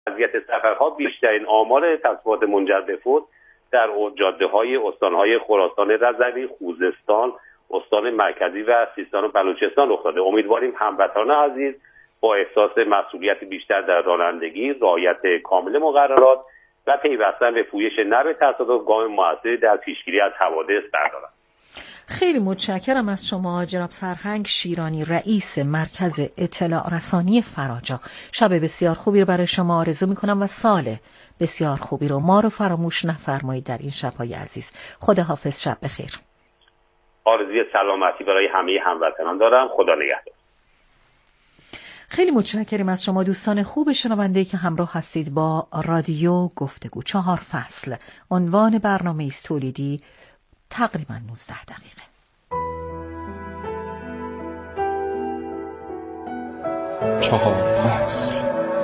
وضعیت سفرها بیشترین آمار تصادفات منجر به فوت در جاده‌های استان‌های خراسان رضوی، خوزستان، استان مرکزی و سیستان و بلوچستان رخ داده. امیدواریم هموطنان عزیز با احساس مسئولیت بیشتر در رانندگی، رعایت کامل مقررات و پیوستن به پویش نرم تصادف گام موثری در پیشگیری از حوادث بردارند. خیلی متشکرم از شما جناب سرهنگ شیرانی، رئیس مرکز اطلاع رسانی فراجا. شب بسیار خوبی رو برای شما آرزو میکنم و سال بسیار خوبی رو ما رو فراموش نفرمایید در این شب‌های عزیز. خداحافظ، شب بخیر. آرزوی سلامتی برای همه هموطنان دارم. خدا نگهدار. خیلی متشکرم از شما دوستان خوب شنونده‌ای که همراه هستید با رادیو گفتگو. 4 فصل عنوان برنامه است تولیدی تقریبا 19 دقیقه. چهار فصل.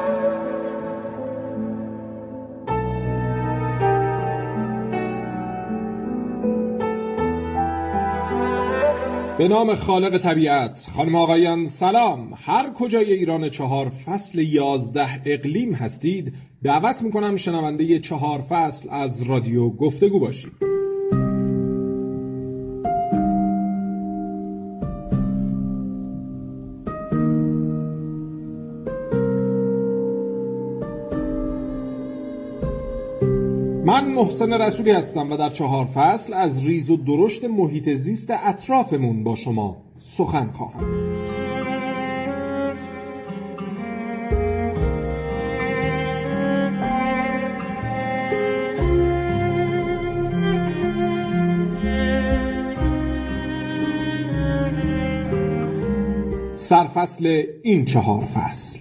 به نام خالق طبیعت. خانم آقایان سلام. هر کجای ایران 4 فصل 11 اقلیم هستید دعوت میکنم شنونده 4 فصل از رادیو گفتگو باشید. من محسن رسولی هستم و در 4 فصل از ریز و درشت محیط زیست اطرافمون با شما سخن خواهم گفت. سرفصل این 4 فصل: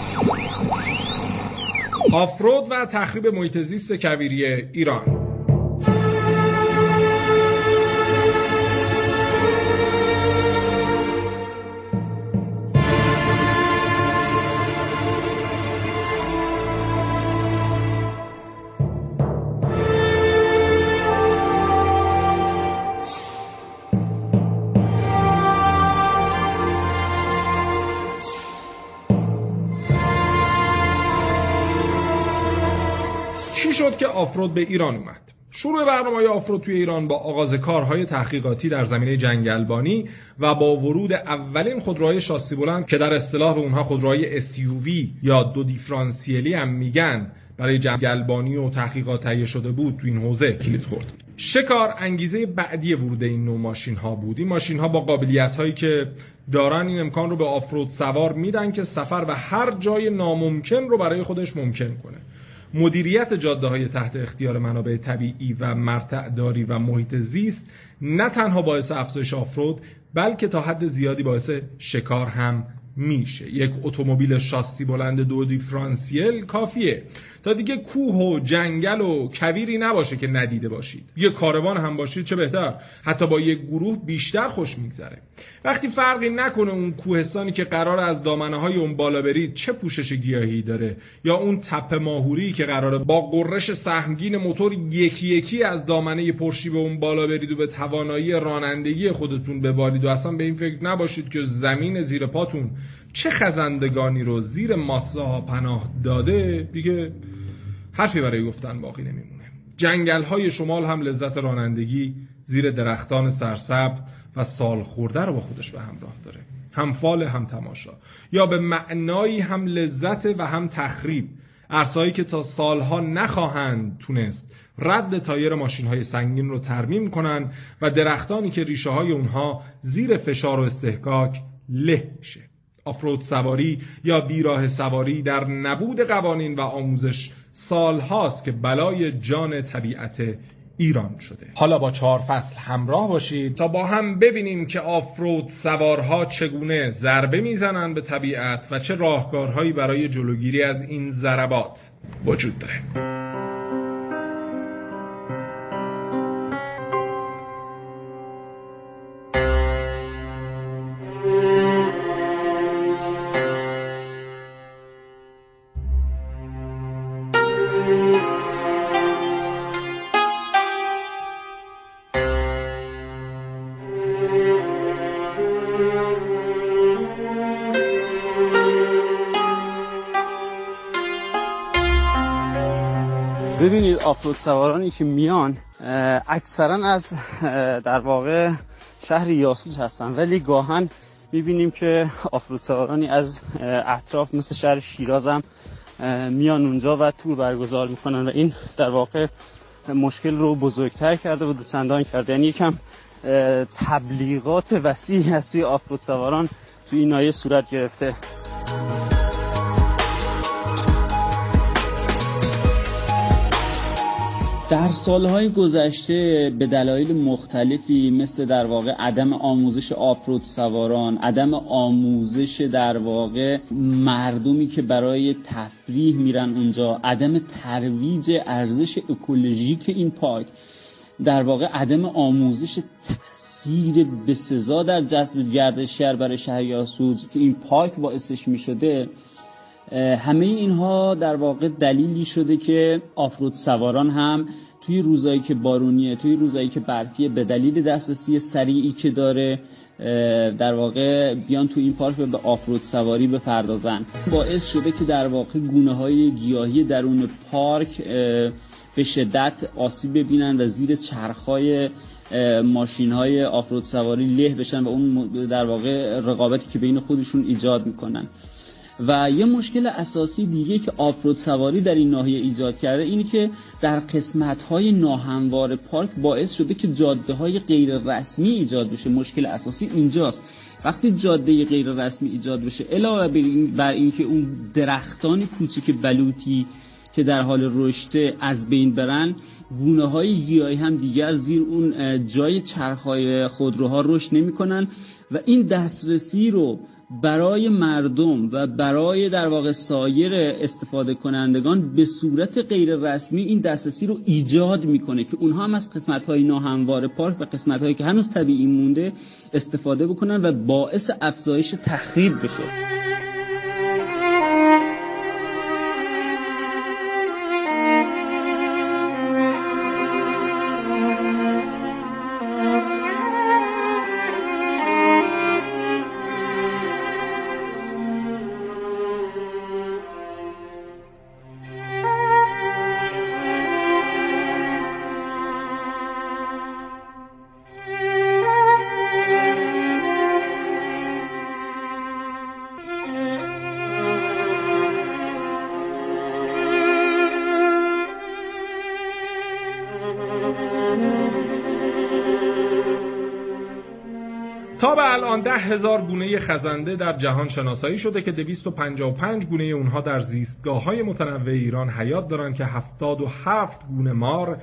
آفرود و تخریب محیط زیست کویری ایران. چی شد که آفرود به ایران اومد؟ شروع برنامه‌های آفرود توی ایران با آغاز کارهای تحقیقاتی در زمینه جنگلبانی و با ورود اولین خودروهای شاسی بلند که در اصطلاح به اونها خودروهای SUV یا 2 دیفرانسیلی هم میگن برای جنگلبانی و تحقیقات تهیه شده بود تو این حوزه کلید خورد. شکار انگیزه بعدی ورود این نوع ماشین‌ها بود. این ماشین‌ها با قابلیت‌هایی که دارن این امکان رو به آفرود سوار میدن که سفر به هر جای ناممکن رو برای خودش ممکن کنه. مدیریت جاده‌های تحت اختیار منابع طبیعی و مرتع‌داری و محیط زیست نه تنها باعث افزایش آفرود بلکه تا حد زیادی باعث شکار هم میشه. یک اتومبیل شاسی بلند 2 دیفرانسیل کافیه تا دیگه کوه و جنگل و کویری نباشه که ندیده باشید. یه کاروان هم باشید چه بهتر، حتی با یک گروه بیشتر خوش میگذره. وقتی فرقی نکنه اون کوهستانی که قراره از دامنه‌های اون بالا برید چه پوشش گیاهی داره، یا اون تپه ماهوری که قراره با قررش سهمگین موتور یکی یکی از دامنه پرشیب اون بالا برید و به توانایی رانندگی خودتون ببالید و اصلا به این فکر نباشید که زمین زیر پاتون چه خزندگانی رو زیر ماسه ها پناه داده، دیگه حرفی برای گفتن باقی نمیمونه. جنگل های شمال هم لذت رانندگی زیر درختان سرسبز و سال خورده رو با خودش به همراه داره. هم فال هم تماشا، یا به معنایی هم لذت و هم تخریب. عرصه‌هایی که تا سالها نخواهند تونست رد تایر ماشین‌های سنگین رو ترمیم کنن و درختانی که ریشه های اونها زیر فشار و استحکاک له میشه. آفرود سواری یا بیراه سواری در نبود قوانین و آموزش سالهاست که بلای جان طبیعت ایران شده. حالا با 4 فصل همراه باشید تا با هم ببینیم که آفرود سوارها چگونه ضربه میزنن به طبیعت و چه راهکارهایی برای جلوگیری از این ضربات وجود داره. ببینید آفرود سوارانی که میان اکثرا از در واقع شهر یاسوج هستن، ولی گاهن میبینیم که آفرود سوارانی از اطراف مثل شهر شیراز هم میان اونجا و تور برگزار میکنن و این در واقع مشکل رو بزرگتر کرده و دوچندان کرده. یعنی یکم تبلیغات وسیعی از توی آفرود سواران توی این ناحیه صورت گرفته. در سالهای گذشته به دلایل مختلفی مثل در واقع عدم آموزش آفرود سواران، عدم آموزش در واقع مردمی که برای تفریح میرن اونجا، عدم ترویج ارزش اکولوژیک این پارک، در واقع عدم آموزش تاثیر بسزا در جذب گردشگر برای شهر یاسوج که این پارک باعثش میشده، همه اینها در واقع دلیلی شده که آفرود سواران هم توی روزایی که بارونیه، توی روزایی که برفیه، به دلیل دسترسی سریعی که داره در واقع بیان توی این پارک به آفرود سواری بپردازن. باعث شده که در واقع گونه‌های گیاهی درون پارک به شدت آسیب ببینن و زیر چرخ‌های ماشین‌های آفرود سواری له بشن و اون در واقع رقابتی که بین خودشون ایجاد میکنن. و یه مشکل اساسی دیگه که آفرود سواری در این ناحیه ایجاد کرده اینه که در قسمت‌های ناهموار پارک باعث شده که جاده‌های غیر رسمی ایجاد بشه. مشکل اساسی اینجاست. وقتی جاده غیر رسمی ایجاد بشه، علاوه بر این که اون درختان کوچیک بلوطی که در حال رشد از بین برن، گونه‌های گیاهی هم دیگر زیر اون جای چرخ‌های خودروها رشد نمی‌کنن و این دسترسی رو برای مردم و برای در واقع سایر استفاده کنندگان به صورت غیر رسمی این دسترسی رو ایجاد میکنه که اونها هم از قسمت‌های ناهموار پارک و قسمت‌هایی که هنوز طبیعی مونده استفاده بکنن و باعث افزایش تخریب بشه. تا به الان 10,000 گونه خزنده در جهان شناسایی شده که 255 گونه اونها در زیستگاه‌های متنوع ایران حیات دارن که 77 گونه مار،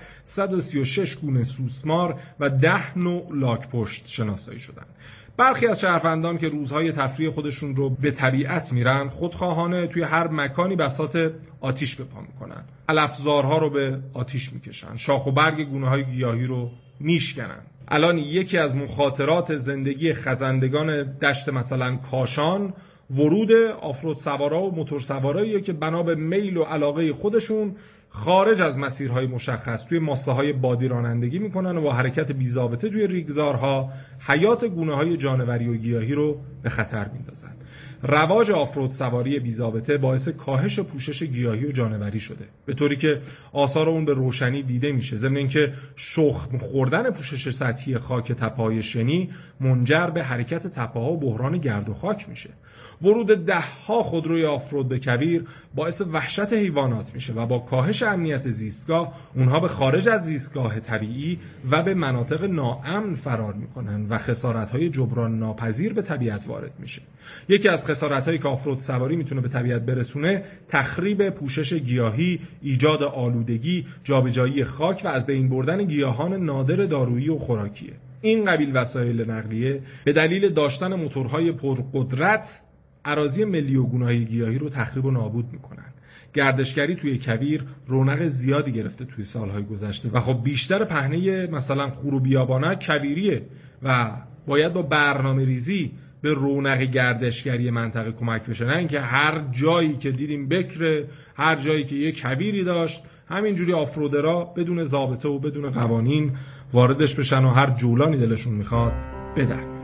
136 گونه سوسمار و 10 نوع لاک‌پشت شناسایی شدن. برخی از شهروندان که روزهای تفریح خودشون رو به طبیعت میرن، خودخواهانه توی هر مکانی بساط آتیش به پا میکنن. علفزارها رو به آتیش میکشن، شاخ و برگ گونه‌های گیاهی رو میشکنن. الان یکی از مخاطرات زندگی خزندگان دشت مثلا کاشان ورود آفرود سوارا و موتور سواراییه که بنا به میل و علاقه خودشون خارج از مسیرهای مشخص توی ماسه‌های بادی رانندگی میکنن و با حرکت بی‌ضابطه توی ریگزارها حیات گونه‌های جانوری و گیاهی رو به خطر میندازن. رواج آفرود سواری بی‌ضابطه باعث کاهش پوشش گیاهی و جانوری شده، به طوری که آثار اون به روشنی دیده میشه. ضمن اینکه شخم خوردن پوشش سطحی خاک تپه‌های شنی منجر به حرکت تپه‌ها و بحران گرد و خاک میشه. ورود 10 خودروی آفرود به کویر باعث وحشت حیوانات میشه و با کاهش امنیت زیستگاه اونها به خارج از زیستگاه طبیعی و به مناطق ناامن فرار میکنن و خسارت‌های جبران ناپذیر به طبیعت وارد میشه. یکی از خسارت‌هایی که آفرود سواری میتونه به طبیعت برسونه تخریب پوشش گیاهی، ایجاد آلودگی، جابجایی خاک و از بین بردن گیاهان نادر دارویی و خوراکیه. این قبیل وسایل نقلیه به دلیل داشتن موتورهای پرقدرت اراضی ملی و گونه‌های گیاهی رو تخریب و نابود میکنن. گردشگری توی کویر رونق زیادی گرفته توی سالهای گذشته و خب بیشتر پهنه مثلا خور و بیابانک کویریه و باید با برنامه ریزی به رونق گردشگری منطقه کمک بشه، نه اینکه هر جایی که دیدیم بکره، هر جایی که یک کویری داشت همینجوری آفرودرها بدون ضابطه و بدون قوانین واردش بشن و هر جولانی دلشون میخواد بدن.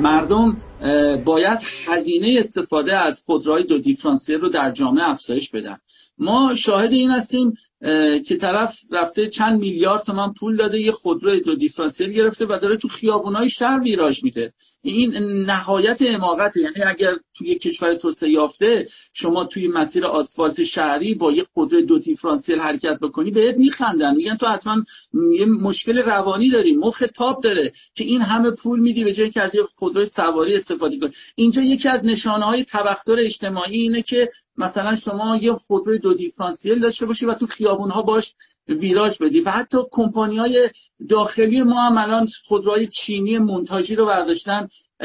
مردم باید هزینه استفاده از خودروهای دو دیفرانسیل رو در جامعه افزایش بدن. ما شاهد این هستیم که طرف رفته چند میلیارد تومان پول داده یه خودروی دو دیفرانسیل گرفته و داره تو خیابونای شهر ویراژ میده. این نهایت حماقته. یعنی اگر توی یک کشور توسعه یافته شما توی مسیر آسفالت شهری با یه خودروی دو دیفرانسیل حرکت بکنی بهت میخندن، میگن تو حتما یه مشکل روانی داری، مخ تاب داره که این همه پول میدی به جای که از یه خودروی سواری استفاده کنی. اینجا یکی از نشانه‌های تبختر اجتماعی اینه که مثلا شما یه خودروی دو دیفرانسیل داشته باشی و تو خیابون‌ها باش ویراژ بدی. و حتی کمپانی‌های داخلی ما هم الان خودروهای چینی مونتاژی رو برداشتن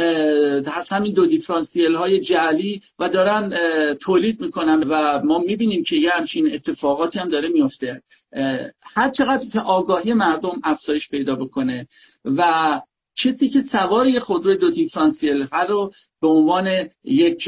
از همین دو دیفرانسیل های جعلی و دارن تولید میکنن و ما میبینیم که یه همچین اتفاقاتی هم داره میفته. هر چقدر که آگاهی مردم افزایش پیدا بکنه و کسی که سوار یه خودروی دو دیفرانسیل رو به عنوان یک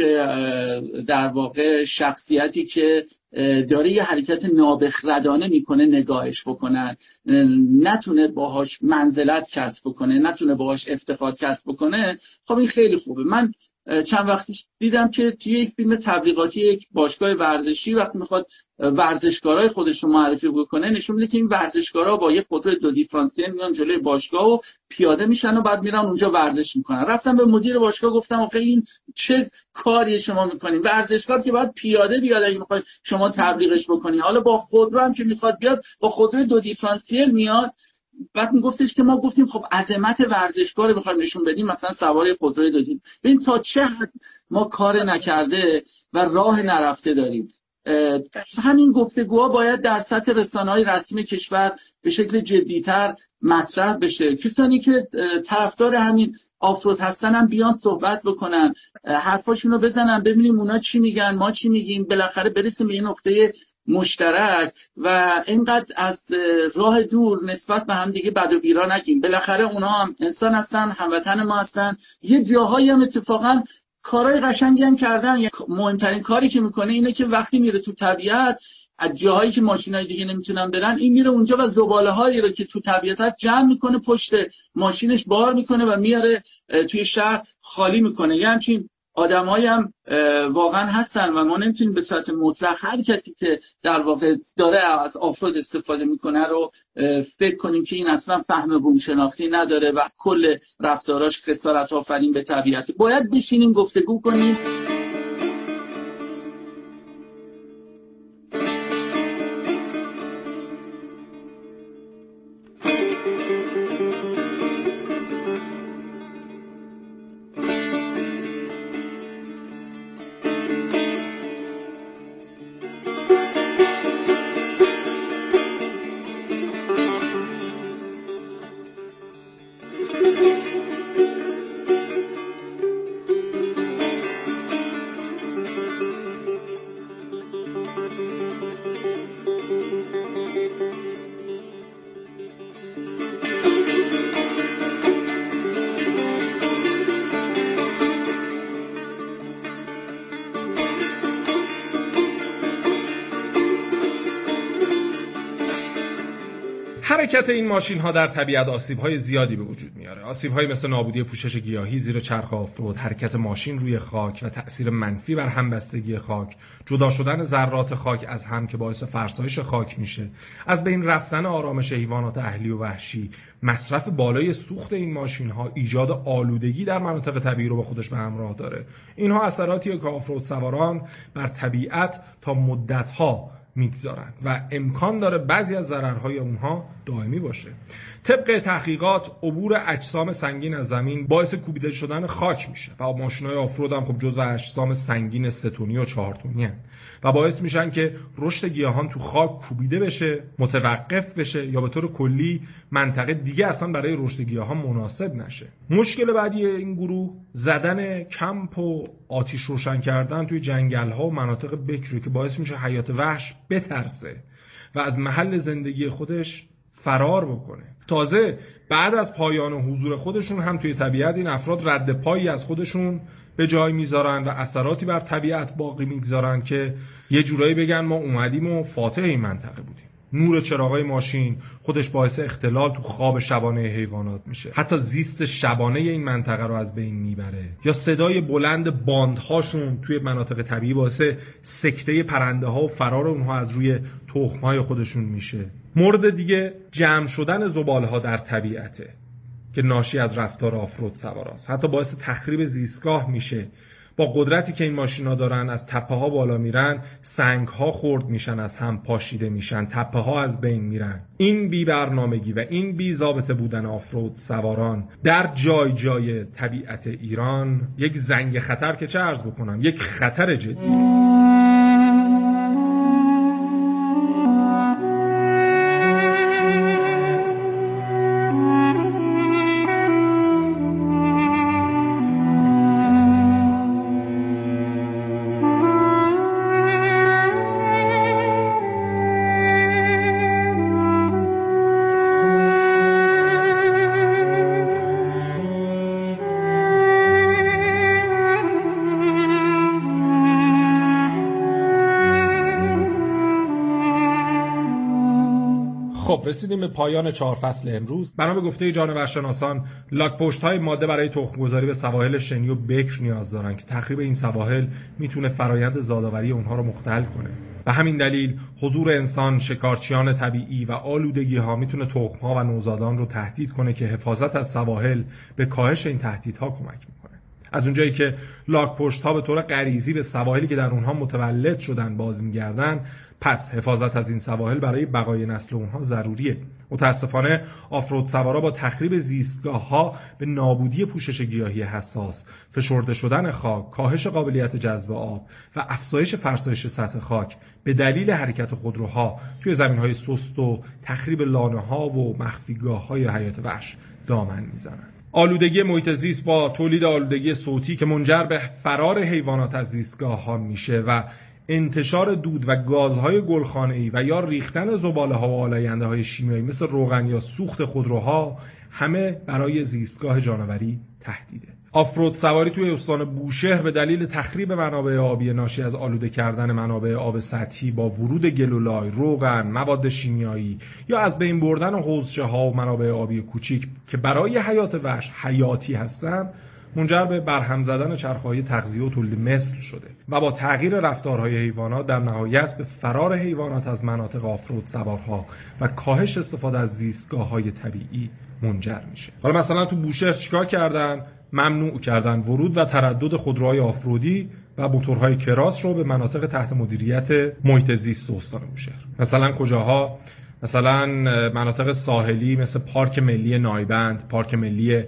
در واقع شخصیتی که داره یه حرکت نابخردانه میکنه نگاهش بکنن، نتونه باهاش منزلت کسب بکنه، نتونه باهاش افتخار کسب بکنه، خب این خیلی خوبه. من چند وقتی دیدم که توی یک فیلم تبلیغاتی یک باشگاه ورزشی وقتی میخواد ورزشکارای خودش رو معرفی بکنه نشون میده که این ورزشکارا با یک خودروی دو دیفرانسیل میان جلوی باشگاه و پیاده میشن و بعد میرن اونجا ورزش میکنن. رفتم به مدیر باشگاه گفتم آخه این چه کاری شما میکنین؟ ورزشکار که باید پیاده بیاد اگه میخواید شما تبلیغش بکنی، حالا با خودرو هم که میخواد بیاد با خودروی دو دیفرانسیل میاد. بعد میگفتش که ما گفتیم خب عظمت ورزشکار رو بخوایم نشون بدیم مثلا سوار خودروی دادیم. ببین تا چه حد ما کار نکرده و راه نرفته داریم. همین گفتگوها باید در سطح رسانه‌های رسمی کشور به شکل جدی‌تر مطرح بشه. کسانی که طرفدار همین آفرود هستن هم بیان صحبت بکنن، حرفاشون رو بزنن، ببینیم اونا چی میگن ما چی میگیم، بالاخره برسیم به این نقطه مشترک و اینقدر از راه دور نسبت به هم دیگه بد و بیرا نگیم. بالاخره اونا هم انسان هستن، هموطن ما هستن. یه جاهایی هم اتفاقا کارهای قشنگی هم کردن. مهمترین کاری که میکنه اینه که وقتی میره تو طبیعت از جاهایی که ماشینای دیگه نمیتونن برن، این میره اونجا و زباله‌هایی رو که تو طبیعت هست جمع میکنه، پشت ماشینش بار میکنه و میاره توی شهر خالی میکنه. یعنی همچین آدمایی هم واقعا هستن و ما نمیتونیم به صورت مطلق هر کسی که در واقع داره از آفرود استفاده میکنه رو فکر کنیم که این اصلا فهم بوم شناختی نداره و کل رفتاراش خسارت آفرین به طبیعت. باید بشینیم گفتگو کنیم. حرکت این ماشین ها در طبیعت آسیب های زیادی به وجود میاره. آسیب های مثل نابودی پوشش گیاهی زیر چرخ آفرود، حرکت ماشین روی خاک و تأثیر منفی بر همبستگی خاک، جدا شدن ذرات خاک از هم که باعث فرسایش خاک میشه، از بین رفتن آرامش حیوانات اهلی و وحشی، مصرف بالای سوخت این ماشین ها ایجاد آلودگی در مناطق طبیعی رو با خودش به همراه داره. اینها اثراتیه که آفرود سواران بر طبیعت تا مدت ها میگذارن و امکان داره بعضی از ضررهای اونها دائمی باشه. طبق تحقیقات عبور اجسام سنگین از زمین باعث کوبیده شدن خاک میشه و ماشین‌های آفرود هم خب جزو اجسام سنگین 3 تنی و 4 تنی هستند و باعث میشن که رشد گیاهان تو خاک کوبیده بشه، متوقف بشه یا به طور کلی منطقه دیگه اصلا برای رشد گیاهان مناسب نشه. مشکل بعدی این گروه زدن کمپ و آتش روشن کردن توی جنگل‌ها و مناطق بکری که باعث میشه حیات وحش بترسه و از محل زندگی خودش فرار بکنه. تازه بعد از پایان حضور خودشون هم توی طبیعت این افراد رد پایی از خودشون به جای میذارن و اثراتی بر طبیعت باقی میگذارن که یه جورایی بگن ما اومدیم و فاتح این منطقه بودیم. نور چراغای ماشین خودش باعث اختلال تو خواب شبانه حیوانات میشه، حتی زیست شبانه این منطقه رو از بین میبره. یا صدای بلند باندهاشون توی مناطق طبیعی باعث سکته پرنده ها و فرار اونها از روی تخم‌های خودشون میشه. مورد دیگه جمع شدن زباله‌ها در طبیعته که ناشی از رفتار آفرود سواراست. حتی باعث تخریب زیستگاه میشه. با قدرتی که این ماشینا دارن، از تپه ها بالا میرن، سنگ ها خرد میشن، از هم پاشیده میشن، تپه ها از بین میرن. این بی برنامگی و این بی ضابطه بودن آفرود سواران در جای جای طبیعت ایران یک زنگ خطر، که چه عرض بکنم، یک خطر جدی. خب رسیدیم به پایان 4 فصل امروز. بنا به گفته جانورشناسان، لاک‌پشت‌های ماده برای تخم‌گذاری به سواحل شنی و بکر نیاز دارن که تخریب این سواحل میتونه فرایند زادآوری اونها رو مختل کنه. به همین دلیل حضور انسان، شکارچیان طبیعی و آلودگی‌ها میتونه تخم‌ها و نوزادان رو تهدید کنه که حفاظت از سواحل به کاهش این تهدیدها کمک میکنه. از اونجایی که لاک‌پشت‌ها به طور غریزی به سواحلی که در اونها متولد شدن باز می‌گردن، پس حفاظت از این سواحل برای بقای نسل اونها ضروریه. متاسفانه آفرود سوارا با تخریب زیستگاه‌ها به نابودی پوشش گیاهی حساس، فشرده شدن خاک، کاهش قابلیت جذب آب و افزایش فرسایش سطح خاک به دلیل حرکت خودروها توی زمین‌های سست و تخریب لانه‌ها و مخفیگاه‌های حیات وحش دامن میزنن. آلودگی محیط زیست با تولید آلودگی صوتی که منجر به فرار حیوانات از زیستگاه‌ها میشه و انتشار دود و گازهای گلخانه‌ای و یا ریختن زباله‌ها و آلاینده‌های شیمیایی مثل روغن یا سوخت خودروها همه برای زیستگاه جانوری تهدیده. آفرود سواری توی استان بوشهر به دلیل تخریب منابع آبی ناشی از آلوده کردن منابع آب سطحی با ورود گلولای، روغن، مواد شیمیایی یا از بین بردن حوضچه‌ها و منابع آبی کوچیک که برای حیات وحش حیاتی هستن، منجر به برهم زدن چرخه‌های تغذیه و تولید مثل شده و با تغییر رفتارهای حیوانات در نهایت به فرار حیوانات از مناطق آفرود سوارها و کاهش استفاده از زیستگاه‌های طبیعی منجر میشه. حالا مثلا تو بوشهر چیکار کردن؟ ممنوع کردن ورود و تردد خودروهای آفرودی و موتورهای کراس رو به مناطق تحت مدیریت محیط زیست استان بوشهر. مثلا کجاها؟ مثلا مناطق ساحلی مثل پارک ملی نایبند، پارک ملی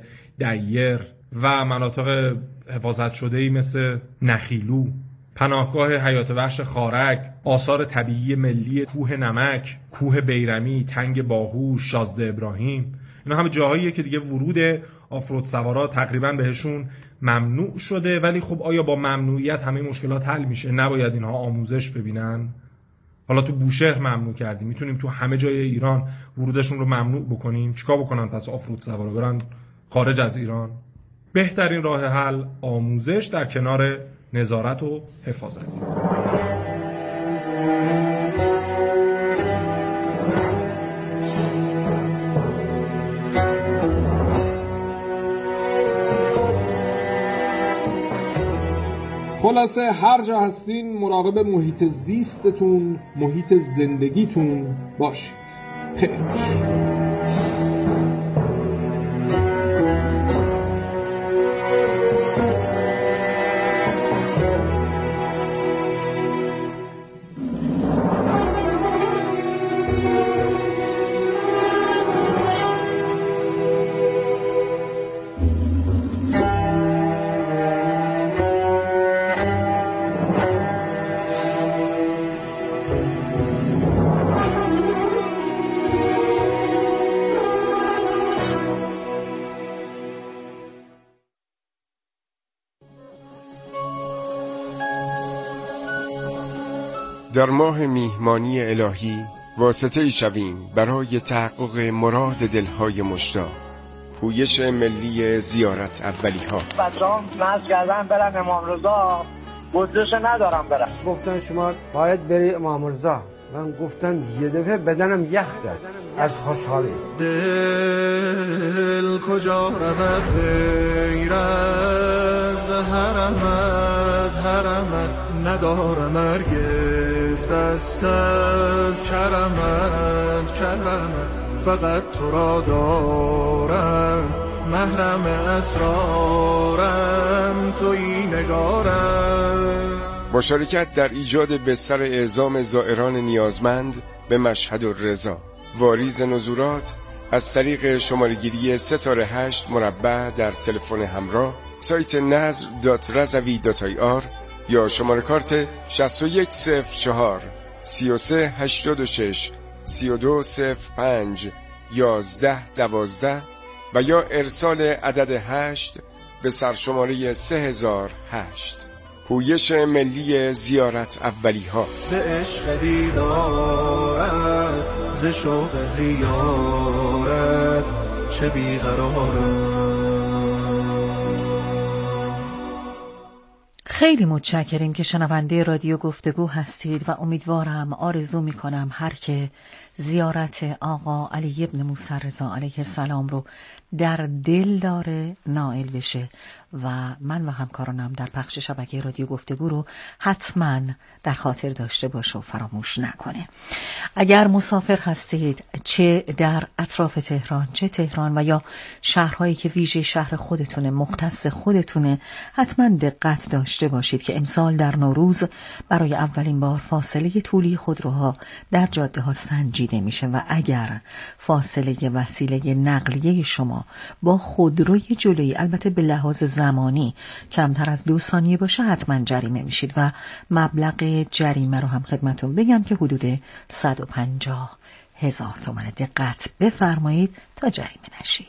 دیر و مناطق حفاظت شده‌ای مثل نخیلو، پناهگاه حیات وحش خارک، آثار طبیعی ملی کوه نمک، کوه بیرمی، تنگ باهوش، شازده ابراهیم. اینا همه جاهاییه که دیگه ورود آفرود سوارا تقریبا بهشون ممنوع شده. ولی خب آیا با ممنوعیت همه مشکلات حل میشه؟ نباید اینها آموزش ببینن؟ حالا تو بوشهر ممنوع کردیم، میتونیم تو همه جای ایران ورودشون رو ممنوع بکنیم؟ چیکار بکنن پس آفرود سوارا؟ برن خارج از ایران؟ بهترین راه حل آموزش در کنار نظارت و حفاظت. خلاصه هر جا هستین مراقب محیط زیستتون، محیط زندگیتون باشید. خیر باش. در ماه میهمانی الهی واسطه‌ای شویم برای تحقق مراد دلهای مشتاق. پویش ملی زیارت اولی‌ها. بچه‌ها مزد کردن برن امام رضا، بودجه‌ش ندارم برن. گفتن شما باید بری امام رضا. من گفتم یه دفعه بدنم یخ زد از خوشحالی. دل کجا رود غیر از حرمت ندارم هرگز دست از کرمت فقط تو را دارم محرم اسرارم تویی نگارم. مشارکت در ایجاد بستر اعزام زائران نیازمند به مشهد الرضا. واریز نزولات از طریق شماره‌گیری 3-8 در تلفن همراه، سایت nazr.razavi.ir یا شماره کارت 6104 3386 3205 1112 و یا ارسال عدد 8 به سرشماره 3008. پویش ملی زیارت اولیها. به عشق دیدارت ز شوق زیارت چه بیقرارم. خیلی متشکریم که شنونده رادیو گفتگو هستید و امیدوارم، آرزو میکنم هر که زیارت آقا علی ابن موسی رضا علیه السلام رو در دل داره نائل بشه و من و همکارانم در پخش شبکه رادیو گفتگو رو حتما در خاطر داشته باشه و فراموش نکنه. اگر مسافر هستید، چه در اطراف تهران چه تهران و یا شهرهایی که ویژه شهر خودتونه، مختص خودتونه، حتما دقت داشته باشید که امسال در نوروز برای اولین بار فاصله طولی خودروها در جاده ها سنجیده میشه و اگر فاصله وسیله نقلیه شما با خودروی جلویی، البته به لحاظ زمانی، کمتر از 2 ثانیه باشه، حتما جریمه میشید و مبلغ جریمه رو هم خدمتون بگم که حدود 150,000 تومان. دقت بفرمایید تا جریمه نشید.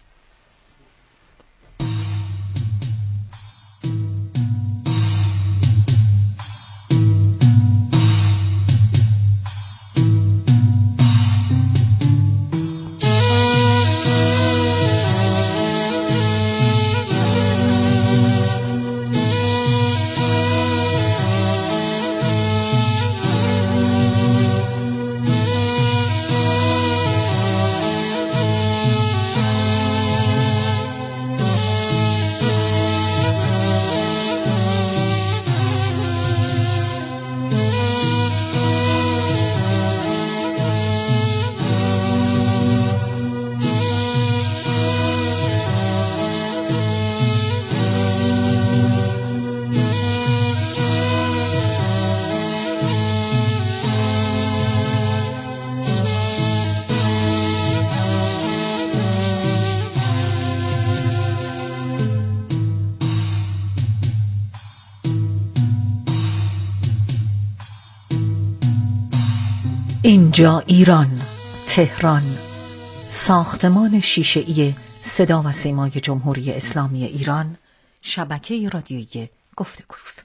اینجا ایران، تهران، ساختمان شیشه‌ای صدا و سیمای جمهوری اسلامی ایران، شبکه رادیویی گفتگوست.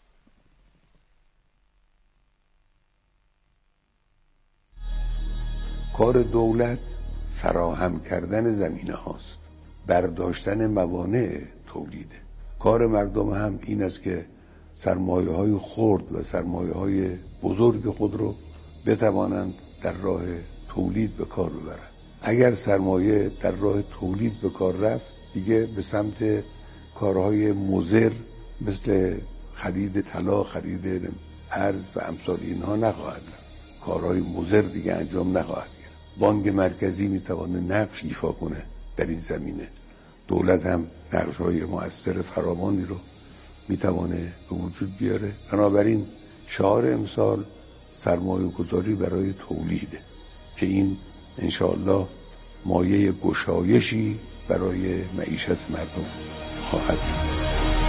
کار دولت فراهم کردن زمینه هاست، برداشتن موانع تولیده. کار مردم هم این است که سرمایه های خرد و سرمایه های بزرگ خود رو بتوانند در راه تولید به کار ببرند. اگر سرمایه در راه تولید به کار رفت، دیگه به سمت کارهای مضر مثل خرید طلا، خرید ارز و امثال اینها نخواهد رفت. کارهای مضر دیگه انجام نخواهد گرفت. بانک مرکزی میتونه نقش ایفا کنه در این زمینه. دولت هم نقش‌های مؤثر فراوانی رو میتونه به وجود بیاره. بنابراین شعار امسال سرمایه گذاری برای تولیده که این انشاءالله مایه گشایشی برای معیشت مردم خواهد شد.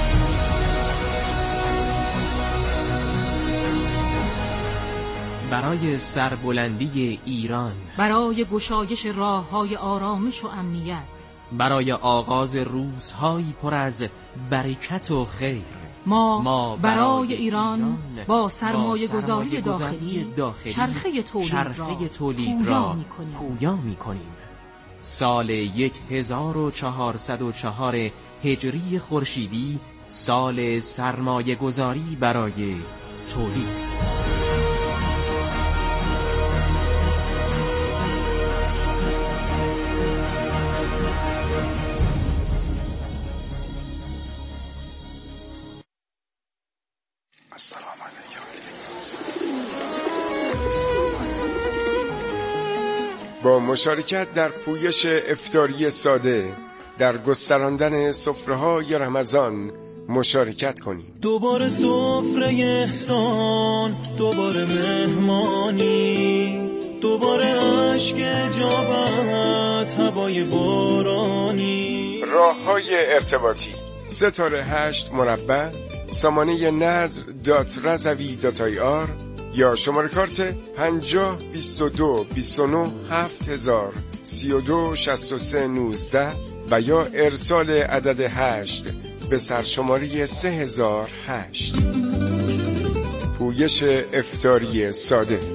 برای سربلندی ایران، برای گشایش راه‌های آرامش و امنیت، برای آغاز روزهایی پر از برکت و خیر، ما برای ایران با سرمایه گذاری داخلی چرخه تولید را پویا می‌کنیم. سال 1404 هجری خورشیدی سال سرمایه گذاری برای تولید. با مشارکت در پویش افطاری ساده در گستراندن سفره‌های رمضان مشارکت کنید. دوباره سفره احسان، دوباره مهمانی، دوباره عشق اجابت، هوای بارانی. راه‌های ارتباطی: *8 سامانه nazr.razavi.ir یا شماره کارت 50 22 29 7000 32 63 19 و یا ارسال عدد 8 به سرشماره 3008. پویش افطاری ساده.